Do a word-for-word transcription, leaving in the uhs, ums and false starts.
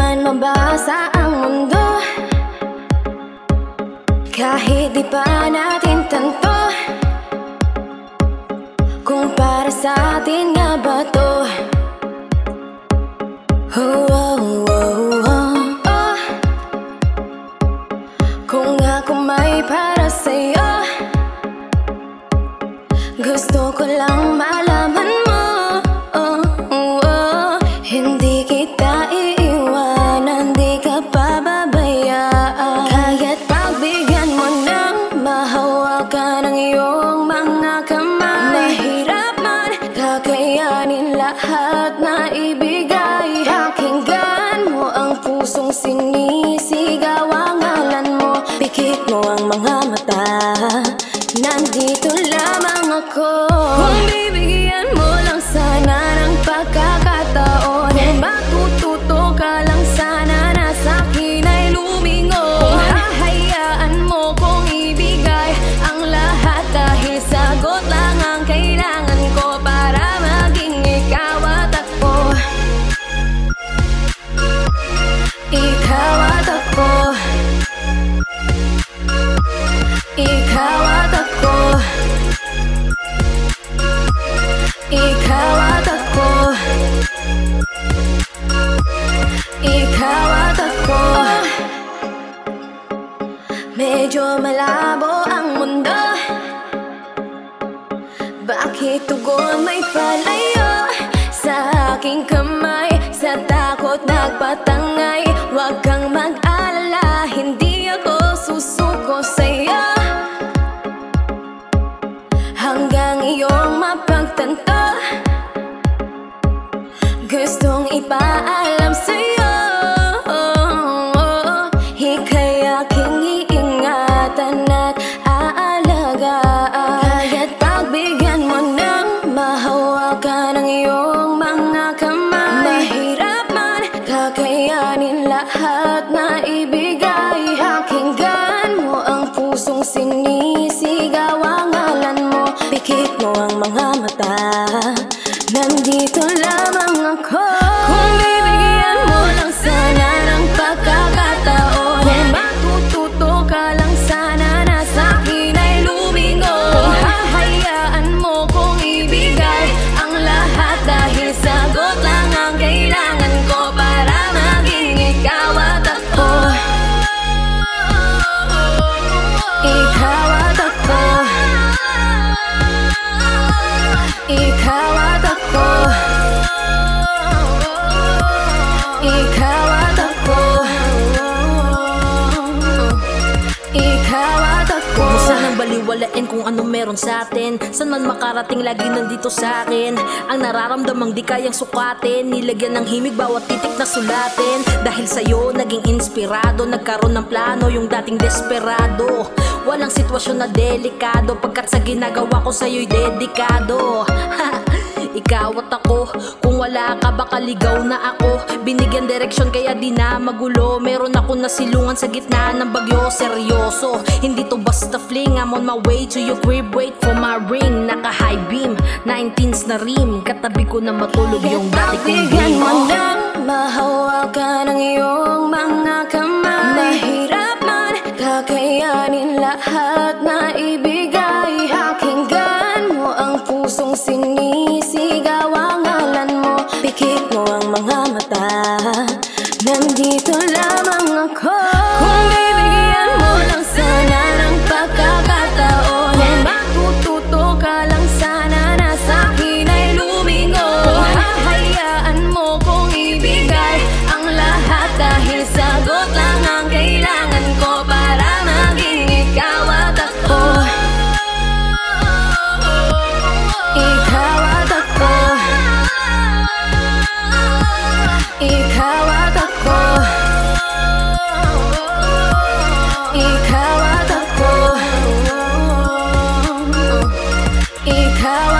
man mabasa ang mundo, kahit di pa natin tanto, kung para sa atin nga ba to? Oh, oh, oh, oh, oh. Kung ako may para sa'yo, gusto ko lang malaman mo, oh, oh, oh. Hindi kita iiwanan, di ka pababayaan. Kaya't pagbigyan mo ng mahawakan ang iyong mga kamay. Mahirap man, kakayanin lahat na ibigay. Pakinggan mo ang pusong sinisigaw ang ngalan mo. Pikit mo ang mga mata, nandito lamang ako. Kung bibigyan mo lang sana ng pagkakataon, kung matututo ka lang sana na sa'kin ay lumingon. Kung hahayaan mo kong ibigay ang lahat, dahil sagot lang ang kailangan ko para maging ikaw at ako. Ikaw at ako. Ikaw at ako. Ikaw at ako. Ikaw at ako. Medyo malabo ang mundo, bakit tugon may palayo sa aking kamay? Sa takot nagpatangay, huwag kang mag-alala, hindi ako susuko sa'yo hanggang iyong mapagtanto. Gustong ipaalam sa'yo, ika'y aking iingatan at aalagaan. Kaya't pagbigyan mo ng mahawakan ang iyong mga kamay. Mahirap man, kakayanin lahat na ibigay. Pakinggan mo ang pusong sinisigaw ang ngalan mo. Pikit mo ang mga mata, nandito lamang ako. Kung bibigyan mo lang sana ng pagkakataon, kung matututo ka lang sana na sa'kin ay lumingon. Kung hahayaan mo kong ibigay ang lahat, dahil sagot lang ang kailangan ko para maging ikaw at ako. Ikaw at ako. Ikaw at ako. Ikaw at ako. Ikaw at ako. Huwag mo sanang baliwalain kung ano meron sa atin. San man makarating, lagi nandito sa akin. Ang nararamdamang di kayang sukatin, nilagyan ng himig bawat titik na sulatin. Dahil sa'yo naging inspirado, nagkaroon ng plano yung dating desperado. Walang sitwasyon na delikado, pagkat sa ginagawa ko sa'yo'y dedikado. Ikaw at ako, kung wala ka baka ligaw na ako. Binigyan direksyon kaya di na magulo. Meron ako nasilungan sa gitna ng bagyo, seryoso. Hindi to basta fling, I'm on my way to your crib. Wait for my ring, naka high beam, nineteens na rim. Katabi ko na matulog yung dati kong Bigyan dream. mo ng mahawakan ang iyong mga kamay. Mahirap man, kakayanin lahat na ibigay. Pakinggan mo ang pusong sinisigaw ang ngalan mo. Pikit mo ang mga mata, nandito lamang ako. Kung bibigyan mo lang sana ng pagkakataon, kung matututo ka lang sana na sa'kin ay lumingon. Kung hahayaan mo kong ibigay ang lahat, dahil sagot lang ang kailangan ko para maging ikaw at ako. Ikaw at ako. Ikaw at ako. Ikaw at ako. Ikaw